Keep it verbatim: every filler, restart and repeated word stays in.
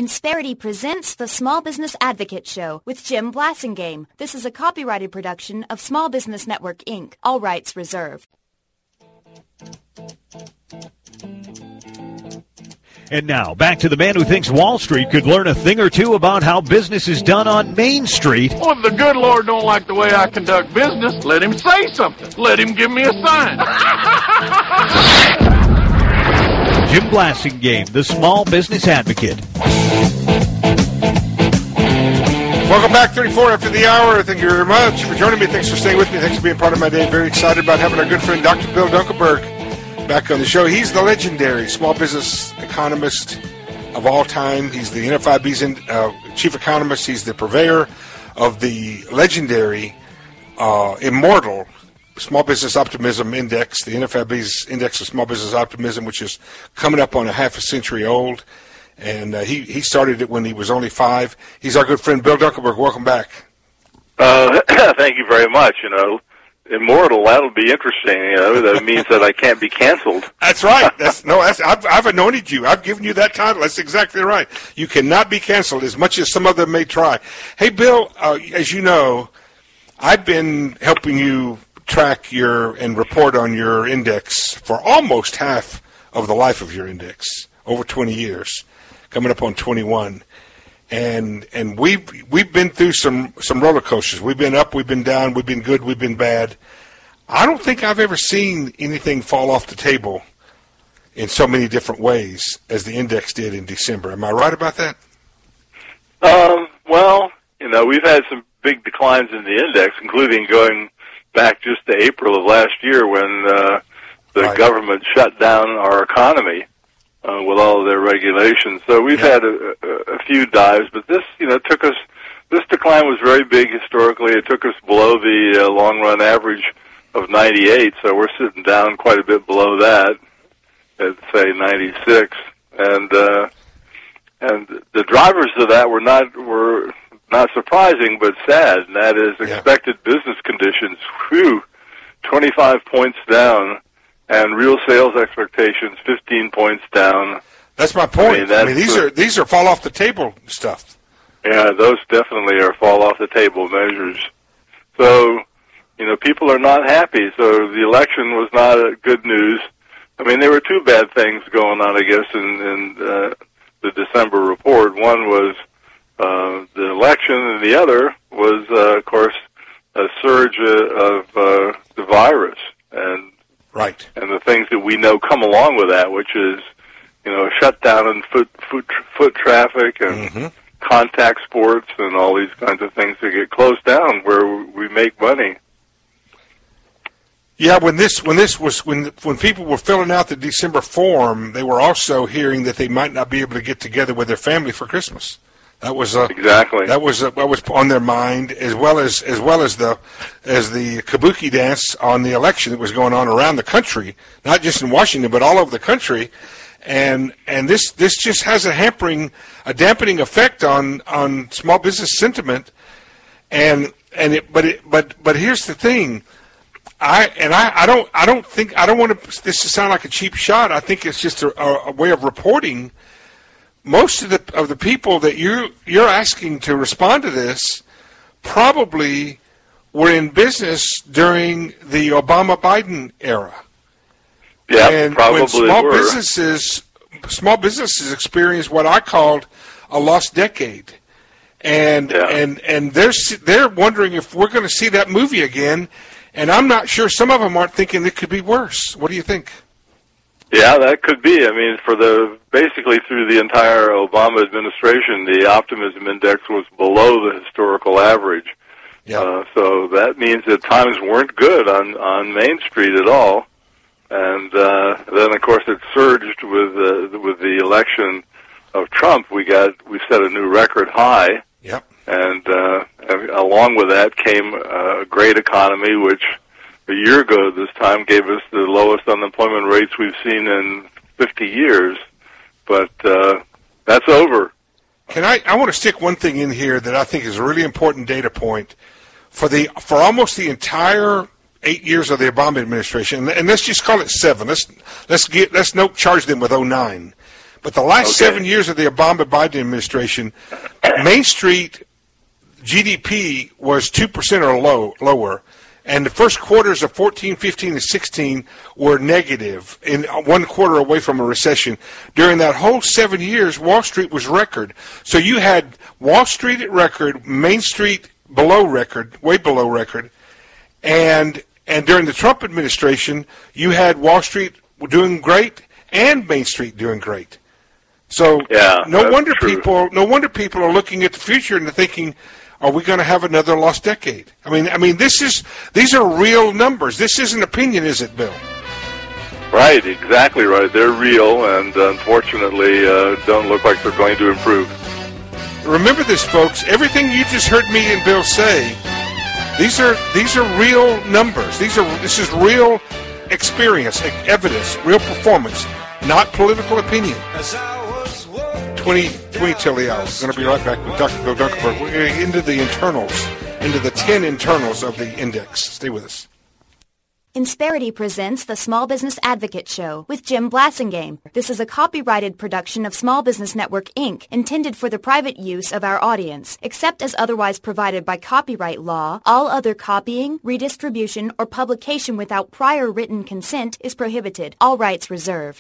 Insperity presents the Small Business Advocate Show with Jim Blasingame. This is a copyrighted production of Small Business Network, Incorporated. All rights reserved. And now, back to the man who thinks Wall Street could learn a thing or two about how business is done on Main Street. Well, if the good Lord don't like the way I conduct business, let him say something. Let him give me a sign. Jim Blasingame, the Small Business Advocate. Welcome back, thirty-four after the hour. Thank you very much for joining me. Thanks for staying with me. Thanks for being part of my day. Very excited about having our good friend Doctor Bill Dunkelberg back on the show. He's the legendary small business economist of all time. He's the N F I B's in, uh, chief economist. He's the purveyor of the legendary, uh, immortal Small Business Optimism Index, the N F I B's Index of Small Business Optimism, which is coming up on a half a century old. And uh, he, he started it when he was only five. He's our good friend, Bill Dunkelberg. Welcome back. Uh, thank you very much. You know, immortal, that'll be interesting. You know, that means that I can't be canceled. That's right. That's no. That's, I've, I've anointed you. I've given you that title. That's exactly right. You cannot be canceled, as much as some of them may try. Hey, Bill, uh, as you know, I've been helping you track your and report on your index for almost half of the life of your index, over twenty years, coming up on twenty-one. And and we've we've been through some, some roller coasters. We've been up, we've been down, we've been good, we've been bad. I don't think I've ever seen anything fall off the table in so many different ways as the index did in December. Am I right about that? Um, well, you know, we've had some big declines in the index, including going back just to April of last year when uh, the right. government shut down our economy. Uh, with all of their regulations. So we've yeah. had a, a, a few dives, but this, you know, took us, this decline was very big historically. It took us below the uh, long-run average of ninety-eight, so we're sitting down quite a bit below that at, say, ninety-six. And, uh, and the drivers of that were not, were not surprising, but sad, and that is yeah. expected business conditions. Whew, twenty-five points down. And real sales expectations, fifteen points down. That's my point. I mean, I mean these the, are these are fall off the table stuff. Yeah, those definitely are fall off the table measures. So, you know, people are not happy. So the election was not a good news. I mean, there were two bad things going on, I guess, in, in uh, the December report. One was uh, the election, and the other was, uh, of course, a surge uh, of uh, the virus. And Right. And the things that we know come along with that, which is, you know, shutdown in foot, foot, foot traffic and mm-hmm. contact sports and all these kinds of things that get closed down where we make money. Yeah, when this when this was when when people were filling out the December form, they were also hearing that they might not be able to get together with their family for Christmas. That was uh, exactly that was uh, that was on their mind, as well as as well as the as the kabuki dance on the election that was going on around the country, not just in Washington but all over the country, and and this this just has a hampering, a dampening effect on on small business sentiment, and and it but it but but here's the thing, I and I, I don't I don't think I don't want to, this to sound like a cheap shot. I think it's just a, a way of reporting. Most of the of the people that you you're asking to respond to this probably were in business during the Obama-Biden era. Yeah, and probably when small were. businesses small businesses experienced what I called a lost decade, and yeah. and and they're they're wondering if we're going to see that movie again. And I'm not sure. Some of them aren't thinking it could be worse. What do you think? Yeah, that could be. I mean, for the basically through the entire Obama administration, the optimism index was below the historical average. Yeah. Uh, so that means that times weren't good on, on Main Street at all. And uh, then, of course, it surged with uh, with the election of Trump. We got we set a new record high. Yep. And uh, along with that came a great economy, which a year ago this time gave us the lowest unemployment rates we've seen in fifty years. But uh, that's over. Can I? I want to stick one thing in here that I think is a really important data point for the for almost the entire eight years of the Obama administration, and let's just call it seven. Let's let's get let's no charge them with oh nine. But the last Okay. seven years of the Obama-Biden administration, Main Street G D P was two percent or low, lower, and the first quarters of fourteen, fifteen, and sixteen were negative, in one quarter away from a recession. During that whole seven years, Wall Street was record. So you had Wall Street at record, Main Street below record, way below record, and and during the Trump administration, you had Wall Street doing great and Main Street doing great. So Yeah, no that's wonder true. people no wonder people are looking at the future and they're thinking, are we going to have another lost decade? I mean, I mean, this is these are real numbers. This isn't opinion, is it, Bill? Right, exactly right. They're real, and unfortunately, uh, don't look like they're going to improve. Remember this, folks. Everything you just heard me and Bill say, these are these are real numbers. These are this is real experience, evidence, real performance, not political opinion. twenty, twenty till the hour. We're going to be right back with Doctor Bill Dunkelberg. We're going to get into the internals, into the ten internals of the index. Stay with us. Insperity presents the Small Business Advocate Show with Jim Blasingame. This is a copyrighted production of Small Business Network, Incorporated, intended for the private use of our audience. Except as otherwise provided by copyright law, all other copying, redistribution, or publication without prior written consent is prohibited. All rights reserved.